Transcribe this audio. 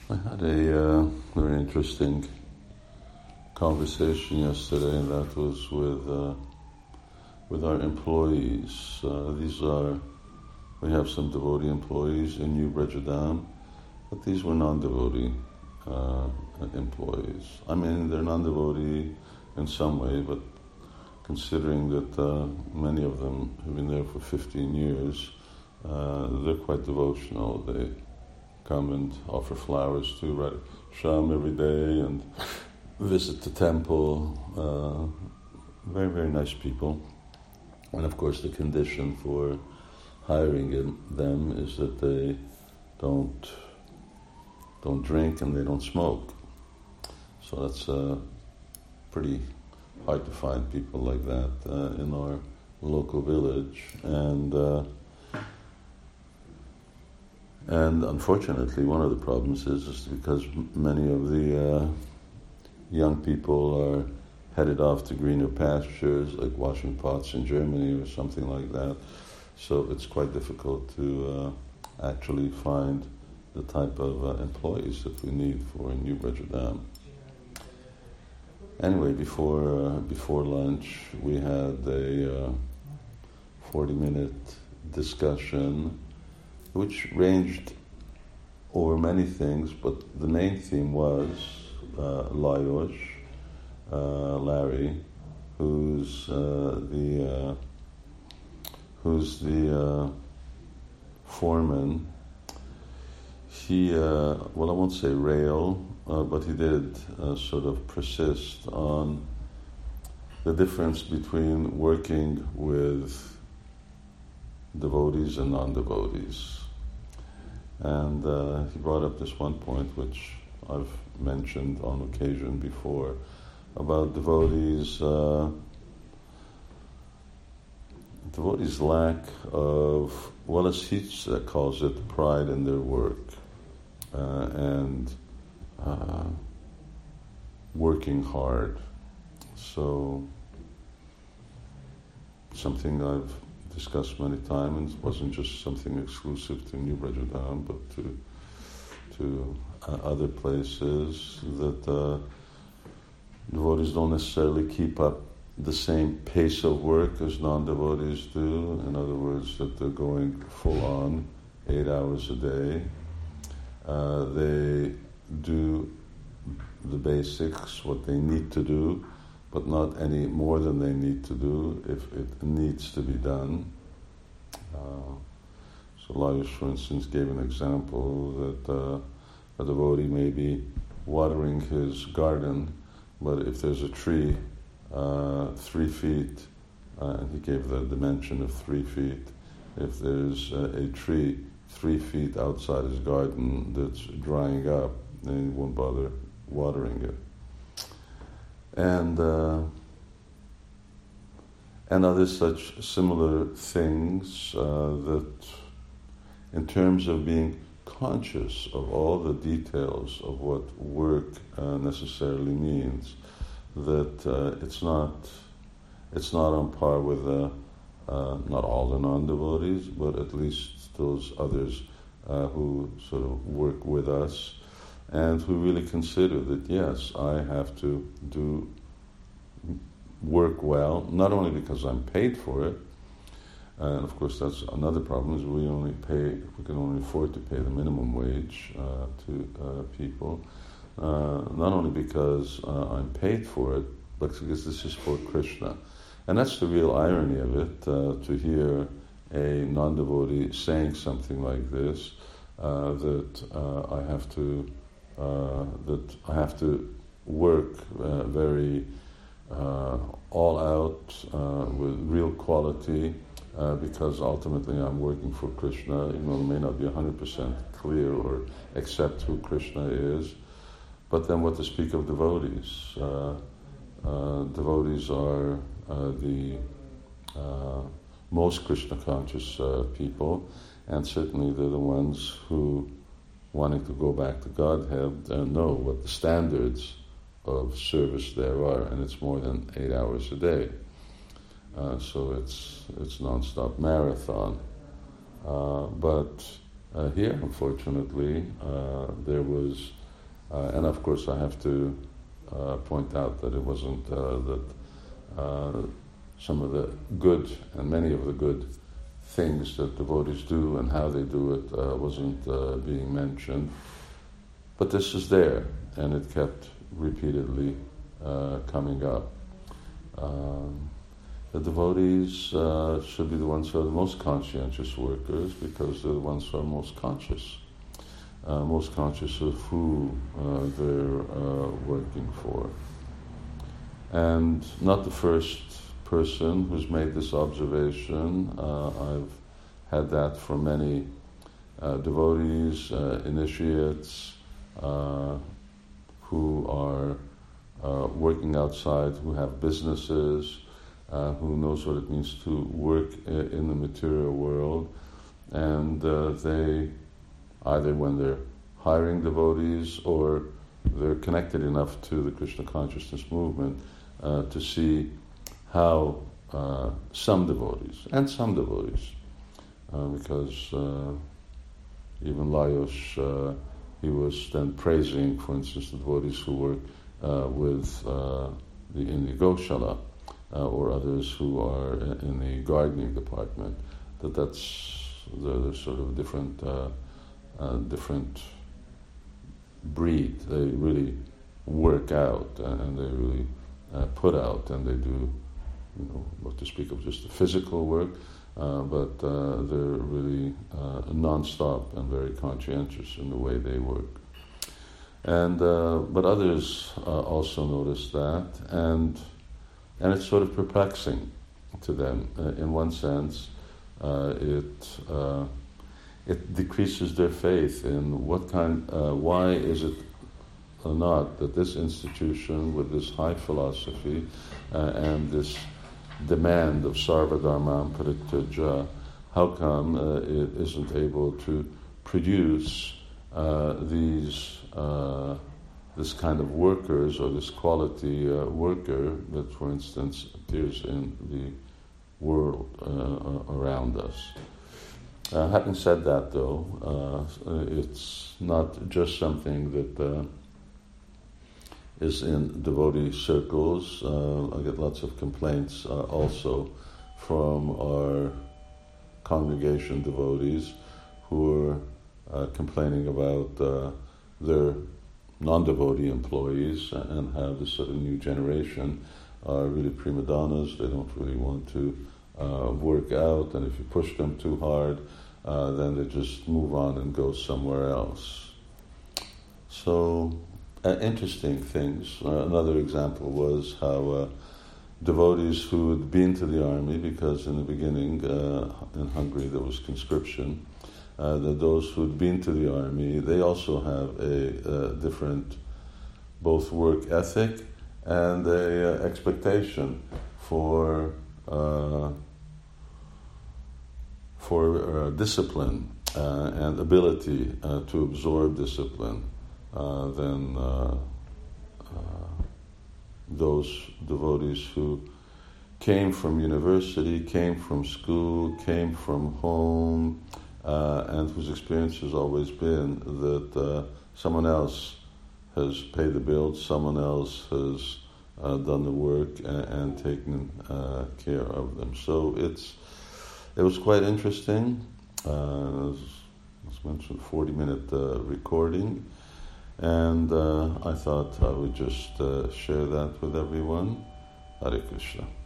I had a very interesting conversation yesterday, and that was with our employees. We have some devotee employees in New Brajadam, but these were non-devotee employees. I mean, they're non-devotee in some way, but considering that many of them have been there for 15 years, they're quite devotional. They come and offer flowers to Radha Shyam every day and visit the temple. Very, very nice people. And of course the condition for hiring them is that they don't drink and they don't smoke. So that's pretty hard to find people like that in our local village. And unfortunately, one of the problems is because many of the young people are headed off to greener pastures, like washing pots in Germany or something like that. So it's quite difficult to actually find the type of employees that we need for New Brajadam. Anyway, before lunch, we had a 40-minute discussion which ranged over many things, but the main theme was Larry, who's the foreman. He, I won't say rail, but he did sort of persist on the difference between working with devotees and non-devotees. And he brought up this one point which I've mentioned on occasion before about devotees' lack of, as he calls it, pride in their work and working hard. So something I've discussed many times, and it wasn't just something exclusive to New Brajadam, but to other places, that devotees don't necessarily keep up the same pace of work as non-devotees do. In other words, that they're going full on 8 hours a day. They do the basics, what they need to do, but not any more than they need to do if it needs to be done. So Laius, for instance, gave an example that a devotee may be watering his garden, but if there's a tree 3 feet, and he gave the dimension of 3 feet, if there's a tree 3 feet outside his garden that's drying up, then he won't bother watering it. And other such similar things that in terms of being conscious of all the details of what work necessarily means, that it's not on par with not all the non-devotees, but at least those others who sort of work with us and who really consider that, yes, I have to work well, not only because I'm paid for it, and of course that's another problem, is we can only afford to pay the minimum wage to people, not only because I'm paid for it, but because this is for Krishna. And that's the real irony of it, to hear a non-devotee saying something like this, that I have to work very all out with real quality, because ultimately I'm working for Krishna, even though it may not be 100% clear or accept who Krishna is. But then what to speak of devotees? Devotees are the most Krishna conscious people, and certainly they're the ones who, wanting to go back to Godhead, know what the standards of service there are, and it's more than 8 hours a day. So it's non-stop marathon. But Here, unfortunately, there was, and of course I have to point out that it wasn't that some of the good and many of the good things that devotees do and how they do it wasn't being mentioned. But this is there, and it kept repeatedly coming up. The devotees should be the ones who are the most conscientious workers because they're the ones who are most conscious of who they're working for. And not the first person who's made this observation. I've had that from many devotees, initiates, who are working outside, who have businesses, who knows what it means to work in the material world, and they, either when they're hiring devotees or they're connected enough to the Krishna consciousness movement to see how some devotees, because even Lajos, he was then praising, for instance, the devotees who work in the Goshala, or others who are in the gardening department, that's the sort of different breed. They really work out and they really put out, and they do, not to speak of just the physical work, but they're really non-stop and very conscientious in the way they work. And but others also notice that, and it's sort of perplexing to them. In one sense, it decreases their faith in why is it or not that this institution with this high philosophy and this demand of sarva dharma parityaja, how come it isn't able to produce this kind of workers, or this quality worker that, for instance, appears in the world around us. Having said that, though, it's not just something that is in devotee circles. I get lots of complaints also from our congregation devotees who are complaining about their non-devotee employees and how this sort of new generation are really prima donnas. They don't really want to work out, and if you push them too hard, then they just move on and go somewhere else. So, interesting things. Another example was how devotees who had been to the army, because in the beginning in Hungary there was conscription, that those who had been to the army, they also have a different both work ethic and a expectation for discipline and ability to absorb discipline than those devotees who came from university, came from school, came from home, and whose experience has always been that someone else has paid the bills, someone else has done the work and taken care of them. So it was quite interesting. As mentioned, 40-minute recording, and I thought I would just share that with everyone. Hare Krishna.